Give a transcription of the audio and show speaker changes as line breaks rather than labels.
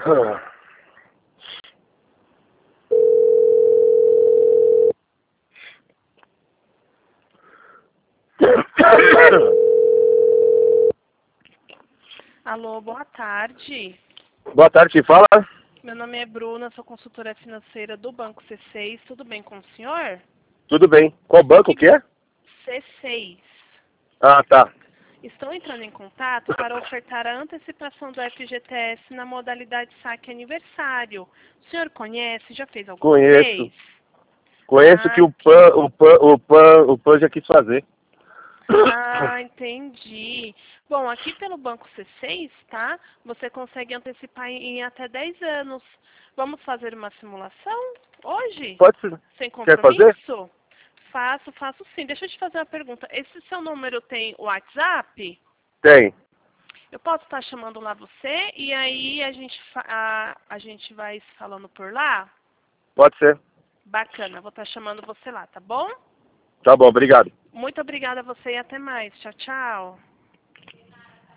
Alô, boa tarde.
Boa tarde, quem fala?
Meu nome é Bruna, sou consultora financeira do Banco C6. Tudo bem com o senhor?
Tudo bem. Qual banco que é?
C6.
Ah, tá.
Estou entrando em contato para ofertar a antecipação do FGTS na modalidade saque aniversário. O senhor conhece? Já fez alguma
Conheço.
vez?
Conheço que o PAN já quis fazer.
Entendi. Bom, aqui pelo Banco C6, tá? Você consegue antecipar em até 10 anos. Vamos fazer uma simulação hoje?
Pode ser.
Sem
Quer fazer?
compromisso? Faço sim. Deixa eu te fazer uma pergunta. Esse seu número tem WhatsApp?
Tem.
Eu posso estar chamando lá você e aí a gente vai se falando por lá?
Pode ser.
Bacana, vou estar chamando você lá, tá bom?
Tá bom, obrigado.
Muito obrigada a você e até mais. Tchau, tchau.